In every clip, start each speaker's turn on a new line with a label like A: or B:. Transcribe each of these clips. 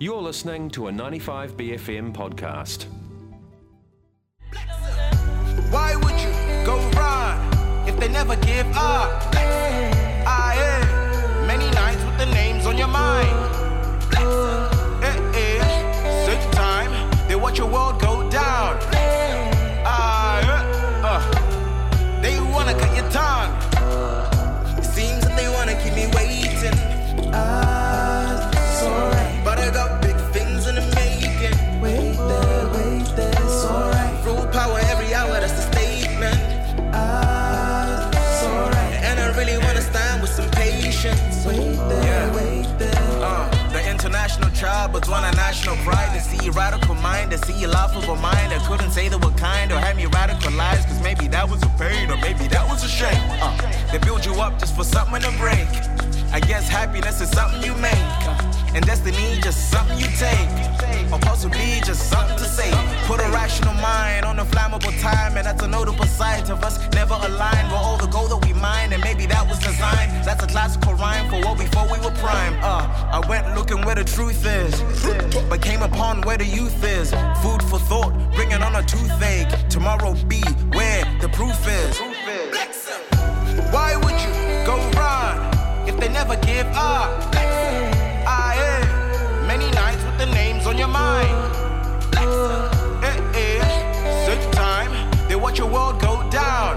A: You're listening to a 95BFM podcast.
B: Why would you go run if they never give up? Many nights with the names on your mind. Sick time, they watch your world go down. They wanna cut your tongue. It seems that they wanna keep me waiting. It's alright, but I got big things in the making. Wait there, it's alright. Rule power every hour, that's the statement. It's alright, and I really wanna stand with some patience. Wait there. The international tribe was one of national pride. To see your radical mind, to see your laughable mind. I couldn't say they were kind or had me radicalized, cause maybe that was a pain or maybe that was a shame. They build you up just for something to break. I guess happiness is something you make, and destiny just something you take, or possibly just something to say. Put a rational mind on a flammable time, and that's a notable side of us never aligned. We're all the gold that we mine, and maybe that was designed. That's a classical rhyme for what before we were prime. I went looking where the truth is, but came upon where the youth is. Food for thought, bringing on a toothache. Tomorrow be where the proof is. Why would you go run if they never give up? Many nights with the names on your mind. Sick time, they watch your world go down.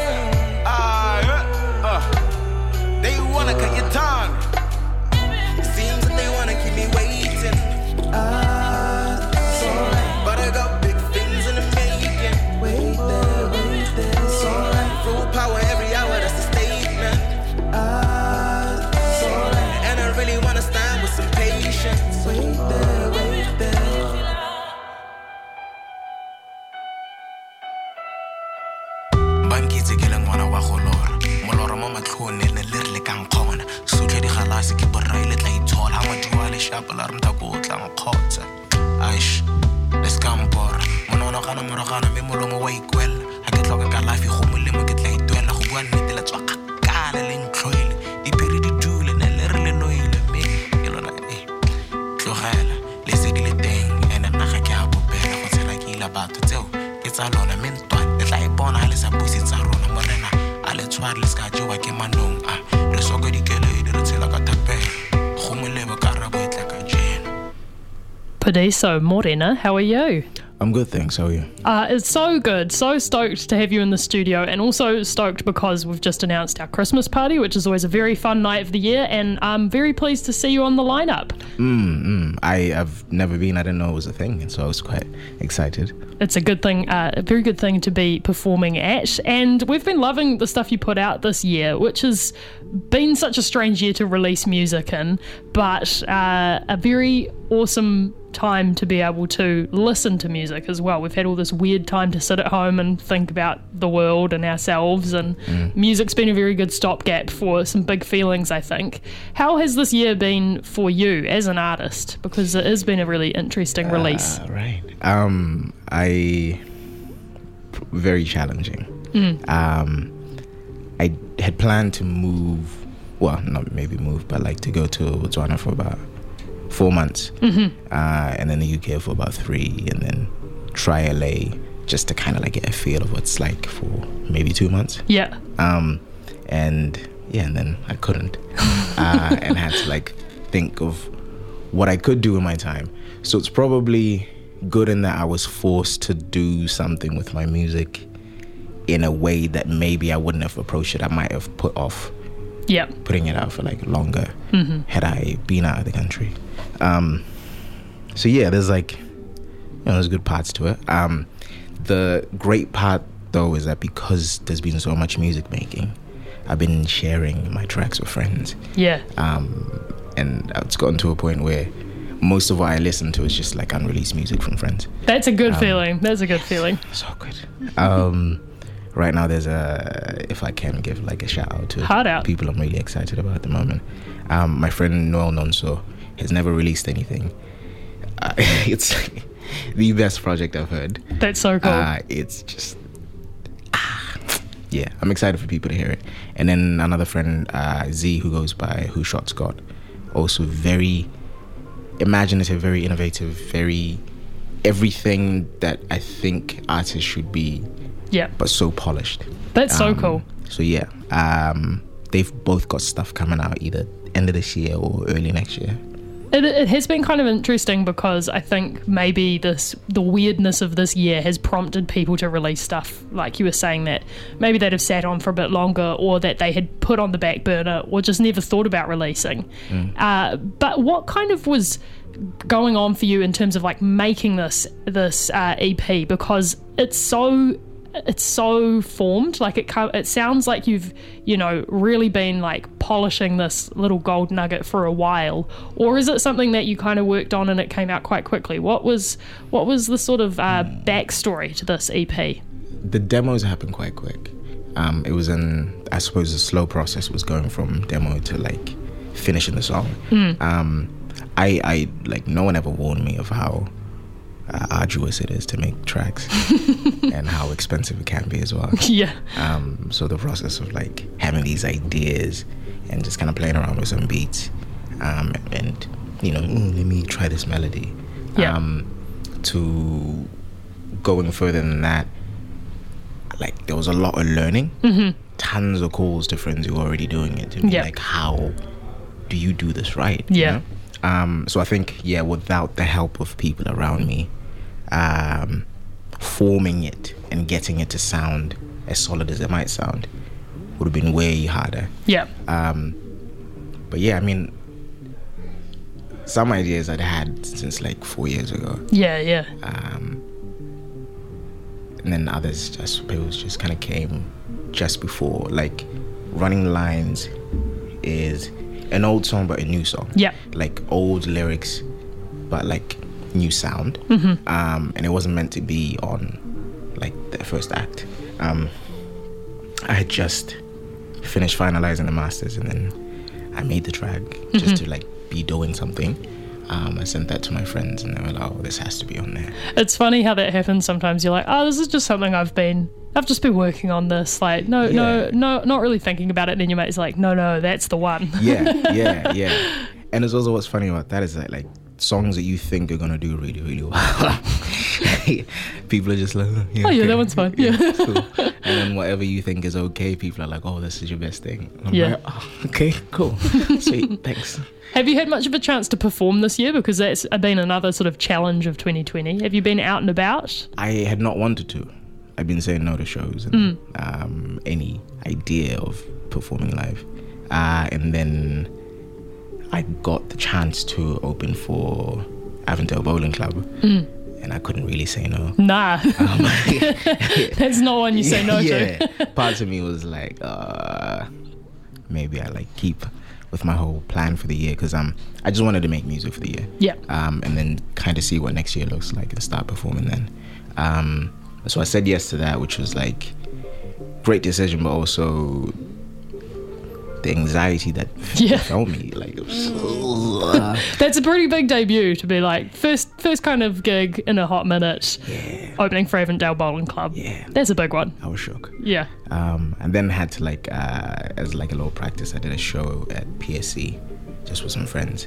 B: They wanna cut your tongue. It seems that they wanna keep me waiting. It's alright, but I got big things in the making. Wait there, it's alright. Rule power every hour, that's the statement. It's alright, and I really wanna stand with some patience. Wait there. Bankitse ke leng ngwana wa golora. Molora mo matlhone ne le re le kang khona. Sutlhe di galase ke borrai le tla itshola ha motho wa le shapa la re mta go tla ngkhotsa. Aish, let's come por. Monono kana morogana me molomo wa ikwela. Ha ke tloka ka life go molemo ke tla itwela go bua nnete la tswa kala le ntlhoile. Di peri di dule ne le re le noile me ke lona tlogela le se di le teng ene nna ga ke a bopela go tshela ke ila batho tseo ke tsa lona me ntwa le tla ipona le sa busitsa rona morena a le tshware le ska jewa ke manong re soka dikele di re tshela ka tapela go molebo ka rabo etla ka jena.
C: Padiso Morena, how are you?
D: I'm good, thanks. How are you?
C: It's so good. So stoked to have you in the studio, and also stoked because we've just announced our Christmas party, which is always a very fun night of the year, and I'm very pleased to see you on the lineup.
D: I've never been. I didn't know it was a thing, and so I was quite excited.
C: It's a good thing, a very good thing to be performing at, and we've been loving the stuff you put out this year, which has been such a strange year to release music in, but a very awesome time to be able to listen to music as well. We've had all this weird time to sit at home and think about the world and ourselves, and music's been a very good stopgap for some big feelings, I think. How has this year been for you as an artist? Because it has been a really interesting release.
D: Right. Very challenging. I had planned to move, well, not maybe move, but like to go to Botswana for about 4 months, and then the UK for about 3, and then try LA just to kind of like get a feel of what's like for maybe 2 months.
C: Yeah.
D: And then I couldn't, and had to like think of what I could do in my time. So it's probably good in that I was forced to do something with my music in a way that maybe I wouldn't have approached it. I might have put off putting it out for like longer had I been out of the country. So yeah, there's like, there's good parts to it. The great part though is that because there's been so much music making, I've been sharing my tracks with friends. Yeah. And it's gotten to a point where most of what I listen to is just like unreleased music from friends.
C: That's a good feeling. That's a good feeling.
D: So good. Right now there's if I can give like a shout out to people I'm really excited about at the moment. My friend Noel Nonso has never released anything. It's the best project I've heard.
C: That's so cool.
D: It's just yeah, I'm excited for people to hear it. And then another friend, Z, who goes by Who Shot Scott, also very imaginative, very innovative, very everything that I think artists should be, but so polished.
C: That's so cool.
D: So yeah, they've both got stuff coming out either end of this year or early next year.
C: It has been kind of interesting because I think maybe the weirdness of this year has prompted people to release stuff, like you were saying, that maybe they'd have sat on for a bit longer, or that they had put on the back burner, or just never thought about releasing. But what kind of was going on for you in terms of like making this EP, because it's so formed, like it sounds like you've really been like polishing this little gold nugget for a while, or is it something that you kind of worked on and it came out quite quickly? What was the sort of backstory to this EP?
D: The demos happened quite quick. It was I suppose the slow process was going from demo to like finishing the song. I like, no one ever warned me of how arduous it is to make tracks and how expensive it can be as well. So the process of like having these ideas and just kind of playing around with some beats, and let me try this melody, to going further than that, like there was a lot of learning, tons of calls to friends who were already doing it to be like, how do you do this right? So I think, without the help of people around me, forming it and getting it to sound as solid as it might sound would have been way harder. But yeah, I mean, some ideas I'd had since like 4 years ago. And then others, I suppose, just kind of came just before. Like, Running Lines is an old song but a new song. Like old lyrics but like new sound. And it wasn't meant to be on like the first act. I had just finished finalizing the masters, and then I made the track just to like be doing something. I sent that to my friends and they were like, oh, this has to be on there.
C: It's funny how that happens sometimes. You're like, oh, this is just something I've just been working on this. Like, no, not really thinking about it. And then your mate's like, no, that's the one.
D: Yeah. And it's also, what's funny about that is that like songs that you think are gonna do really, really well, people are just like,
C: that one's fine.
D: It's cool. And then whatever you think is okay, people are like, oh, this is your best thing. And I'm like, oh, okay, cool, sweet, thanks.
C: Have you had much of a chance to perform this year? Because that's been another sort of challenge of 2020. Have you been out and about?
D: I had not wanted to. I've been saying no to shows and any idea of performing live. And then I got the chance to open for Avondale Bowling Club. And I couldn't really say no.
C: Nah. That's not one you say no to.
D: Part of me was like, maybe I like keep with my whole plan for the year, because I just wanted to make music for the year. And then kind of see what next year looks like and start performing then. So I said yes to that, which was like great decision, but also the anxiety that felt me, like it was
C: that's a pretty big debut to be like first kind of gig in a hot minute, opening for Avondale Bowling Club. That's a big one.
D: I was shook.
C: And
D: then had to like as like a little practice, I did a show at PSC just with some friends,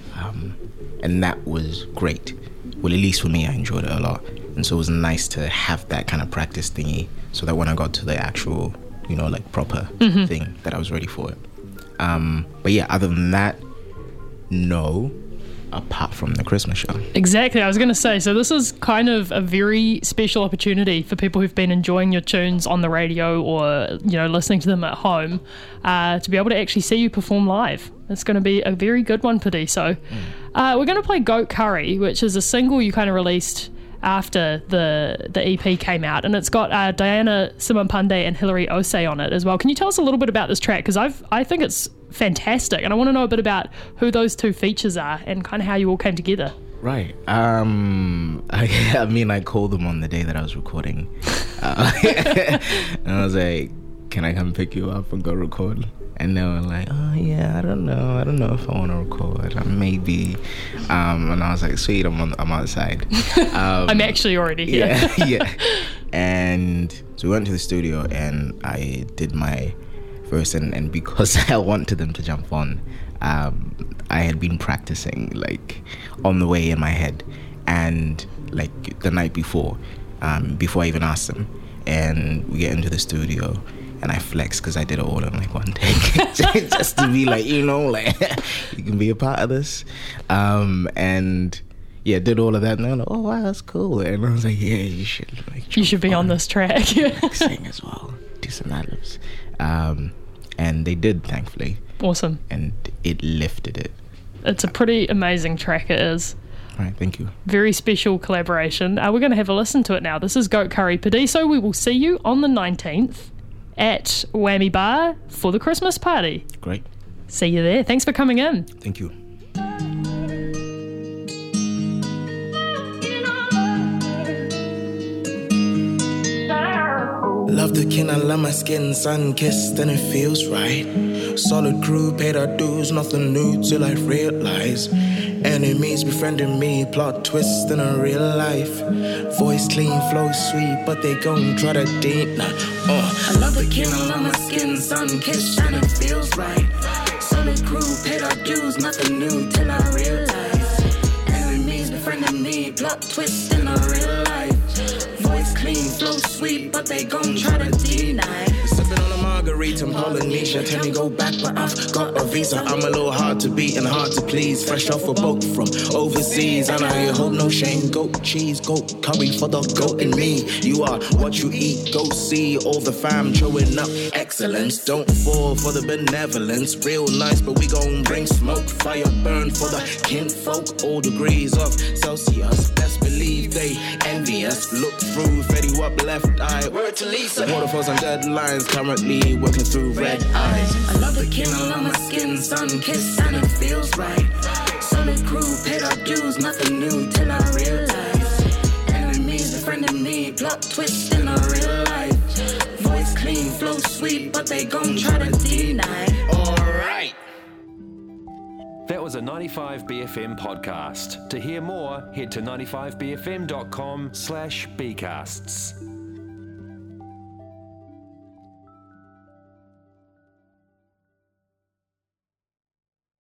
D: and that was great. Well, at least for me, I enjoyed it a lot, and so it was nice to have that kind of practice thingy, so that when I got to the actual, like proper thing, that I was ready for it. But yeah, other than that, no, apart from the Christmas show.
C: Exactly, I was going to say, so this is kind of a very special opportunity for people who've been enjoying your tunes on the radio or, listening to them at home, to be able to actually see you perform live. It's going to be a very good one, Padiso. We're going to play Goat Curry, which is a single you kind of released after the EP came out, and it's got Diana Simampande and Hilary Osei on it as well. Can you tell us a little bit about this track? Because I think it's fantastic, and I want to know a bit about who those two features are and kind of how you all came together.
D: Right. I called them on the day that I was recording, and I was like, can I come pick you up and go record? And they were like, oh yeah, I don't know if I want to record, maybe. And I was like, sweet, I'm outside.
C: I'm actually already here.
D: Yeah. And so we went to the studio and I did my verse, and because I wanted them to jump on, I had been practicing like on the way in my head, and like the night before I even asked them, and we get into the studio and I flex because I did it all in like one take just to be like, you know, like you can be a part of this, and yeah, did all of that, and they're like, oh wow, that's cool. And I was like, yeah, you should be on
C: this track.
D: Sing as well, do some ad-libs. And they did, thankfully.
C: Awesome.
D: And it lifted it.
C: It's a pretty amazing track, it is.
D: All right, thank you.
C: Very special collaboration. We're going to have a listen to it now. This is Goat Curry Paradiso. We will see you on the 19th at Whammy Bar for the Christmas party.
D: Great.
C: See you there. Thanks for coming in.
D: Thank you.
B: Love the kin, I love my skin, sun-kissed and it feels right. Solid crew, paid our dues, nothing new till I realize. Enemies befriending me, plot twist in a real life. Voice clean, flow sweet, but they gon' try to deny. I love the kin, I love my skin, sun-kissed and it feels right. Solid crew, paid our dues, nothing new till I realize. Enemies befriending me, plot twist in a real life. Voice clean, flow sweet, but they gon' try to deny. Sipping on a margarita, I'm Polynesia. Tell me go back, but I've got a visa. I'm a little hard to beat and hard to please. Fresh off a boat from overseas. I know you hold no shame. Goat cheese, goat curry for the goat in me. You are what you eat. Go see all the fam showing up excellence. Don't fall for the benevolence. Real nice, but we gon' bring smoke. Fire burn for the kinfolk. All degrees of Celsius. Best believe they envy us. Look through, Fetty Wap left eye. Word to Lisa. Waterfalls and deadlines. Currently working through red eyes. I love the kin, I love my skin. Sun-kissed and it feels right. Solid crew, paid our dues. Nothing new till I realize. Enemies befriending me. Plot twist in a real life. Voice clean, flow sweet, but they gon' try to deny. Alright.
A: That was a 95BFM podcast. To hear more, head to 95bfm.com/bcasts.